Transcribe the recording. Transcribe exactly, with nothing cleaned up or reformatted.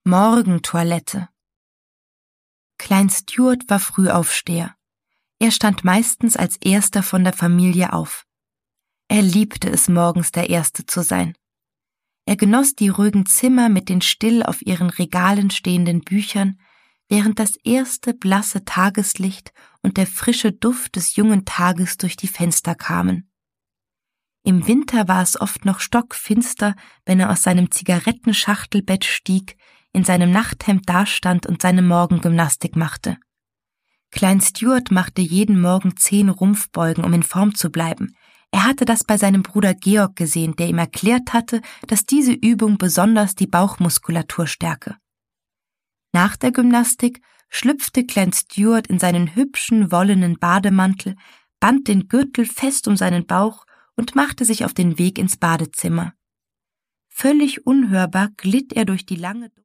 Morgentoilette. Klein Stuart war Frühaufsteher. Er stand meistens als Erster von der Familie auf. Er liebte es, morgens der Erste zu sein. Er genoss die ruhigen Zimmer mit den still auf ihren Regalen stehenden Büchern, während das erste blasse Tageslicht und der frische Duft des jungen Tages durch die Fenster kamen. Im Winter war es oft noch stockfinster, wenn er aus seinem Zigarettenschachtelbett stieg, in seinem Nachthemd dastand und seine Morgengymnastik machte. Klein Stuart machte jeden Morgen zehn Rumpfbeugen, um in Form zu bleiben. Er hatte das bei seinem Bruder Georg gesehen, der ihm erklärt hatte, dass diese Übung besonders die Bauchmuskulatur stärke. Nach der Gymnastik schlüpfte Klein Stuart in seinen hübschen, wollenen Bademantel, band den Gürtel fest um seinen Bauch und machte sich auf den Weg ins Badezimmer. Völlig unhörbar glitt er durch die lange